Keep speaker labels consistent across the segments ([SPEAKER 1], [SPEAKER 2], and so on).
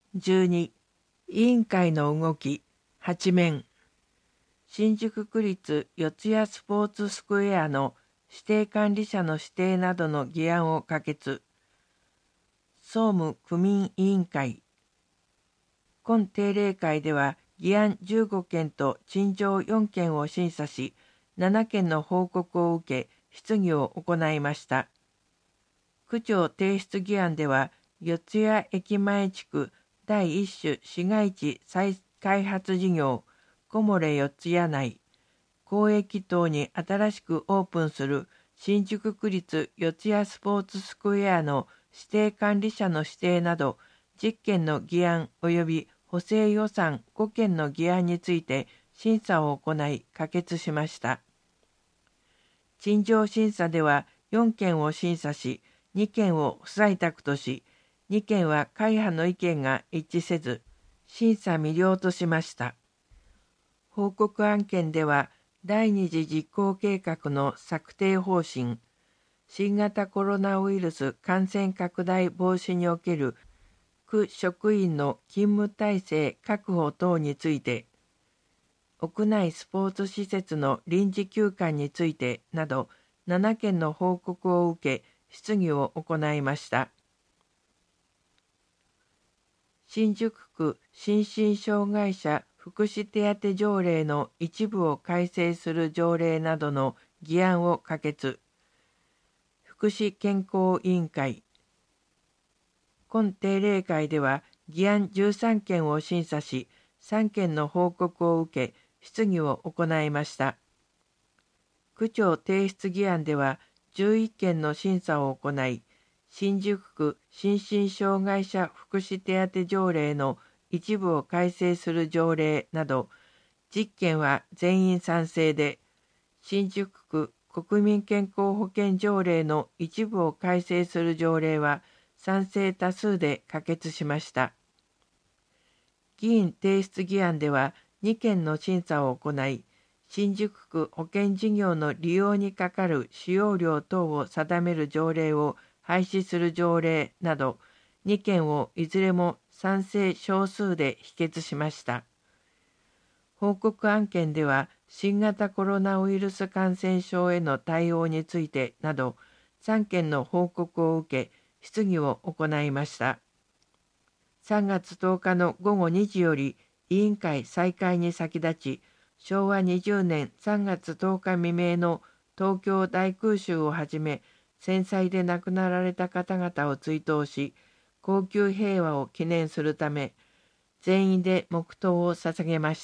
[SPEAKER 1] 12、委員会の動き、8面。新宿区立四谷スポーツスクエアの指定管理者の指定などの議案を可決。総務区民委員会。今定例会では議案15件と陳情4件を審査し、7件の報告を受け、質疑を行いました。区長提出議案では、四谷駅前地区第1種市街地再開発事業、コモレ四谷内、公益棟に新しくオープンする新宿区立四谷スポーツスクエアの指定管理者の指定など10件の議案及び補正予算5件の議案について審査を行い可決しました。陳情審査では4件を審査し、2件を不採択とし、2件は会派の意見が一致せず、審査未了としました。報告案件では、第二次実行計画の策定方針、新型コロナウイルス感染拡大防止における区職員の勤務体制確保等について、屋内スポーツ施設の臨時休館についてなど7件の報告を受け、質疑を行いました。新宿区心身障害者福祉手当条例の一部を改正する条例などの議案を可決。福祉健康委員会。今定例会では議案13件を審査し、3件の報告を受け、質疑を行いました。区長提出議案では11件の審査を行い、新宿区心身障害者福祉手当条例の一部を改正する条例など10件は全員賛成で、新宿区国民健康保険条例の一部を改正する条例は賛成多数で可決しました。議員提出議案では2件の審査を行い、新宿区保険事業の利用にかかる使用料等を定める条例を廃止する条例など2件をいずれも賛成少数で否決しました。報告案件では新型コロナウイルス感染症への対応についてなど3件の報告を受け、質疑を行いました。3月10日の午後2時より委員会再開に先立ち、昭和20年3月10日未明の東京大空襲をはじめ、戦災で亡くなられた方々を追悼し、恒久平和を記念するため、全員で黙祷を捧げました。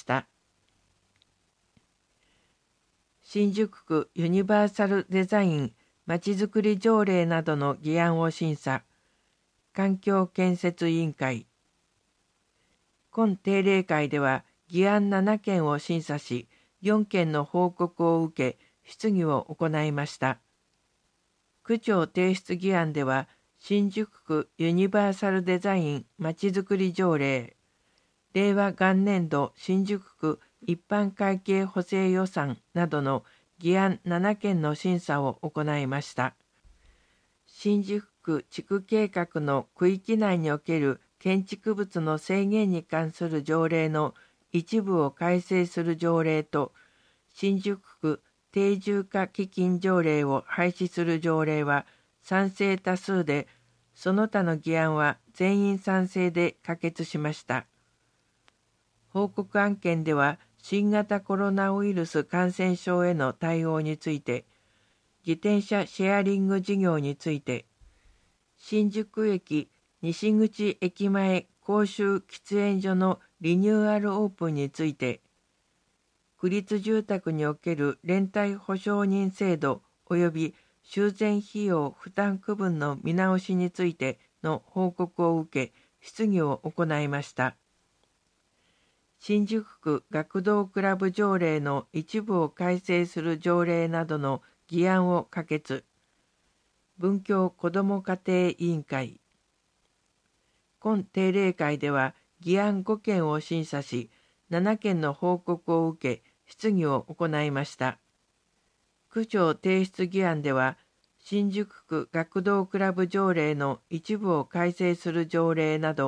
[SPEAKER 1] 新宿区ユニバーサルデザインまちづくり条例などの議案を審査。環境建設委員会。今定例会では議案7件を審査し、4件の報告を受け、質疑を行いました。区長提出議案では、新宿区ユニバーサルデザインまちづくり条例、令和元年度新宿区一般会計補正予算などの議案7件の審査を行いました。新宿区地区計画の区域内における建築物の制限に関する条例の一部を改正する条例と、新宿区定住化基金条例を廃止する条例は賛成多数で、その他の議案は全員賛成で可決しました。報告案件では新型コロナウイルス感染症への対応について、自転車シェアリング事業について、新宿駅西口駅前公衆喫煙所のリニューアルオープンについて、区立住宅における連帯保証人制度及び修繕費用負担区分の見直しについての報告を受け、質疑を行いました。新宿区学童クラブ条例の一部を改正する条例などの議案を可決。文教子ども家庭委員会。今定例会では議案5件を審査し、7件の報告を受け、質疑を行いました。区長提出議案では、新宿区学童クラブ条例の一部を改正する条例など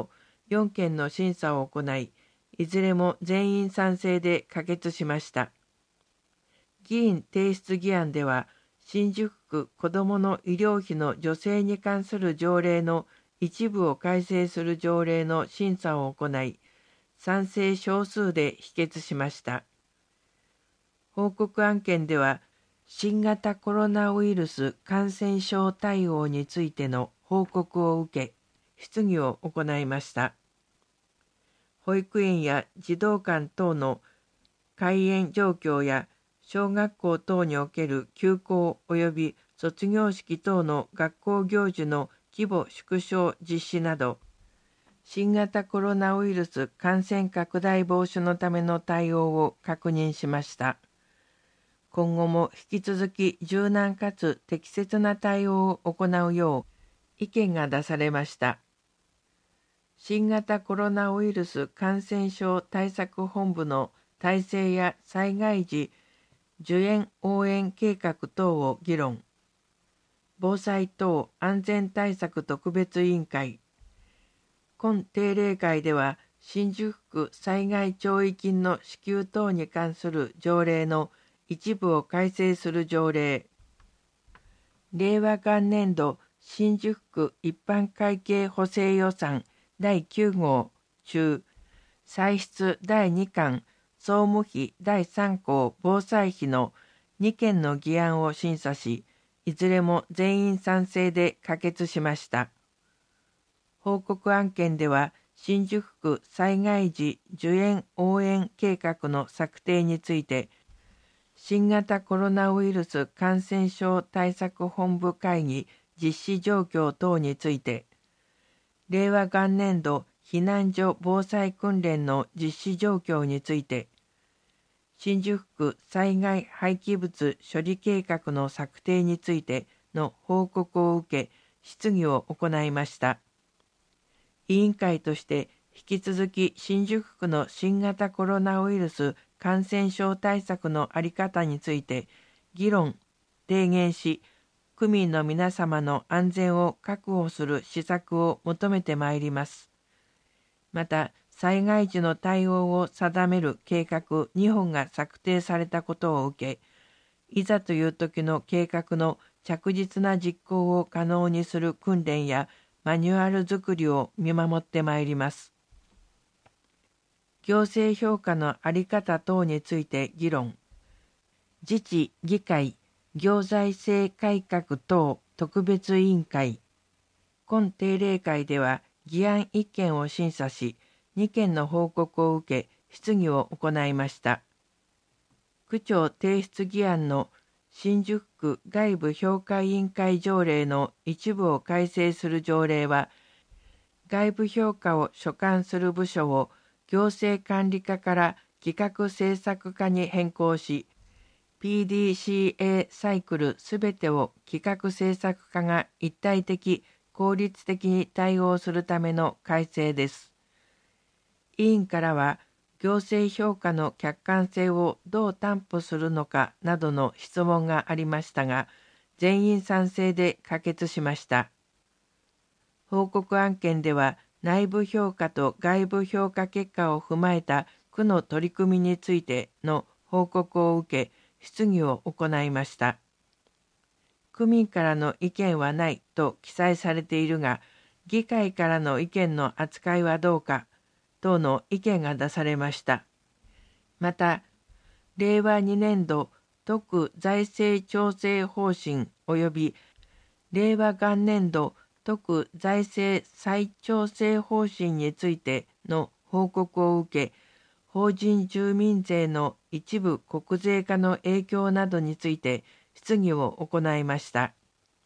[SPEAKER 1] 4件の審査を行い、いずれも全員賛成で可決しました。議員提出議案では、新宿区子どもの医療費の助成に関する条例の一部を改正する条例の審査を行い、賛成少数で否決しました。報告案件では、新型コロナウイルス感染症対応についての報告を受け、質疑を行いました。保育園や児童館等の開園状況や小学校等における休校及び卒業式等の学校行事の規模縮小実施など、新型コロナウイルス感染拡大防止のための対応を確認しました。今後も引き続き柔軟かつ適切な対応を行うよう意見が出されました。新型コロナウイルス感染症対策本部の体制や災害時受援応援計画等を議論。防災等安全対策特別委員会。今定例会では、新宿区災害弔慰金の支給等に関する条例の一部を改正する条例。令和元年度新宿区一般会計補正予算第9号中、歳出第2巻総務費第3項防災費の2件の議案を審査し、いずれも全員賛成で可決しました。報告案件では、新宿区災害時受援応援計画の策定について、新型コロナウイルス感染症対策本部会議実施状況等について、令和元年度避難所防災訓練の実施状況について、新宿区災害廃棄物処理計画の策定についての報告を受け、質疑を行いました。委員会として引き続き新宿区の新型コロナウイルス感染症対策の在り方について議論、提言し、区民の皆様の安全を確保する施策を求めてまいります。また、災害時の対応を定める計画2本が策定されたことを受け、いざという時の計画の着実な実行を可能にする訓練やマニュアル作りを見守ってまいります。行政評価の在り方等について議論。自治議会行財政改革等特別委員会。今定例会では議案1件を審査し、2件の報告を受け、質疑を行いました。区長提出議案の新宿区外部評価委員会条例の一部を改正する条例は、外部評価を所管する部署を行政管理課から企画政策課に変更し、PDCA サイクルすべてを企画政策課が一体的、効率的に対応するための改正です。委員からは、行政評価の客観性をどう担保するのかなどの質問がありましたが、全員賛成で可決しました。報告案件では、内部評価と外部評価結果を踏まえた区の取り組みについての報告を受け、質疑を行いました。区民からの意見はないと記載されているが、議会からの意見の扱いはどうか、等の意見が出されました。また、令和2年度特財政調整方針及び令和元年度特財政再調整方針についての報告を受け、法人住民税の一部国税化の影響などについて質疑を行いました。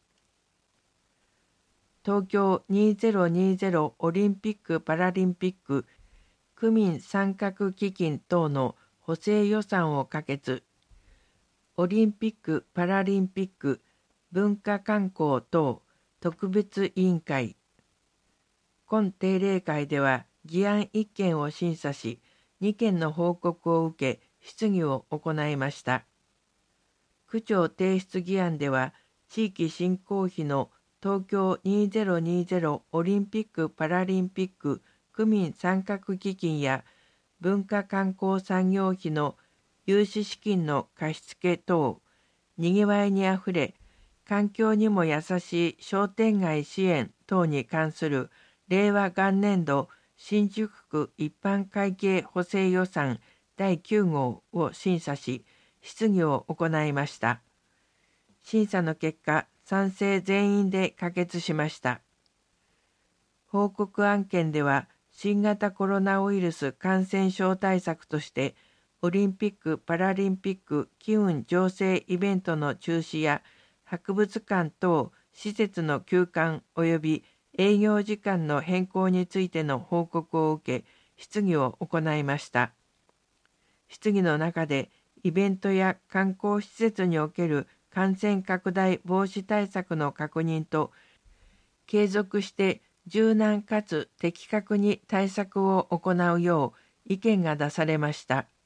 [SPEAKER 1] 東京2020オリンピック・パラリンピック区民参画基金等の補正予算を可決。オリンピック・パラリンピック文化観光等特別委員会。今定例会では議案1件を審査し、2件の報告を受け、質疑を行いました。区長提出議案では、地域振興費の東京2020オリンピック・パラリンピック区民参画基金や文化観光産業費の融資資金の貸付等、にぎわいにあふれ、環境にも優しい商店街支援等に関する令和元年度新宿区一般会計補正予算第9号を審査し、質疑を行いました。審査の結果、賛成全員で可決しました。報告案件では、新型コロナウイルス感染症対策として、オリンピック・パラリンピック機運醸成イベントの中止や、博物館等施設の休館及び営業時間の変更についての報告を受け、質疑を行いました。質疑の中で、イベントや観光施設における感染拡大防止対策の確認と、継続して柔軟かつ的確に対策を行うよう意見が出されました。